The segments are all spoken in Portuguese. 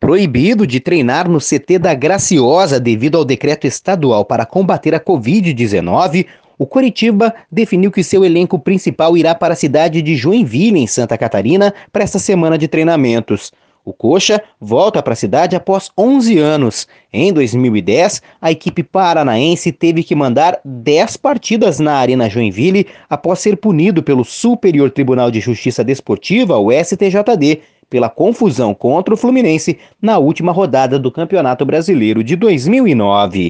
Proibido de treinar no CT da Graciosa devido ao decreto estadual para combater a Covid-19, o Coritiba definiu que seu elenco principal irá para a cidade de Joinville, em Santa Catarina, para esta semana de treinamentos. O Coxa volta para a cidade após 11 anos. Em 2010, a equipe paranaense teve que mandar 10 partidas na Arena Joinville após ser punido pelo Superior Tribunal de Justiça Desportiva, o STJD, pela confusão contra o Fluminense na última rodada do Campeonato Brasileiro de 2009.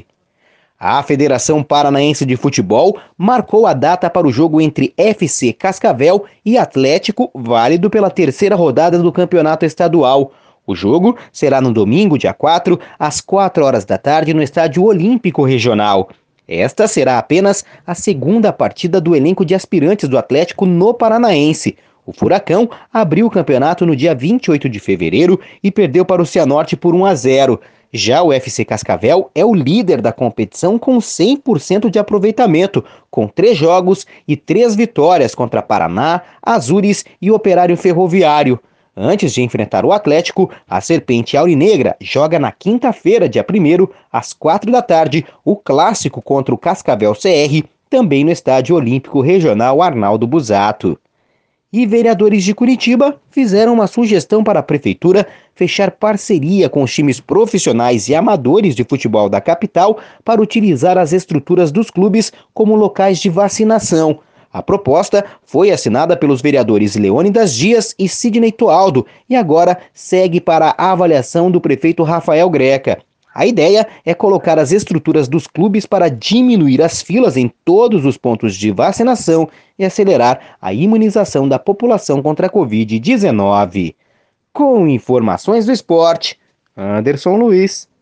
A Federação Paranaense de Futebol marcou a data para o jogo entre FC Cascavel e Atlético, válido pela terceira rodada do Campeonato Estadual. O jogo será no domingo, dia 4, às 4 horas da tarde, no Estádio Olímpico Regional. Esta será apenas a segunda partida do elenco de aspirantes do Atlético no Paranaense. O Furacão abriu o campeonato no dia 28 de fevereiro e perdeu para o Cianorte por 1-0. Já o FC Cascavel é o líder da competição com 100% de aproveitamento, com 3 jogos e 3 vitórias contra Paraná, Azures e Operário Ferroviário. Antes de enfrentar o Atlético, a Serpente Aurinegra joga na quinta-feira, dia 1º, às 4 da tarde, o clássico contra o Cascavel CR, também no Estádio Olímpico Regional Arnaldo Busato. E vereadores de Curitiba fizeram uma sugestão para a prefeitura fechar parceria com os times profissionais e amadores de futebol da capital para utilizar as estruturas dos clubes como locais de vacinação. A proposta foi assinada pelos vereadores Leônidas Dias e Sidney Toaldo e agora segue para a avaliação do prefeito Rafael Greca. A ideia é colocar as estruturas dos clubes para diminuir as filas em todos os pontos de vacinação e acelerar a imunização da população contra a Covid-19. Com informações do esporte, Anderson Luiz.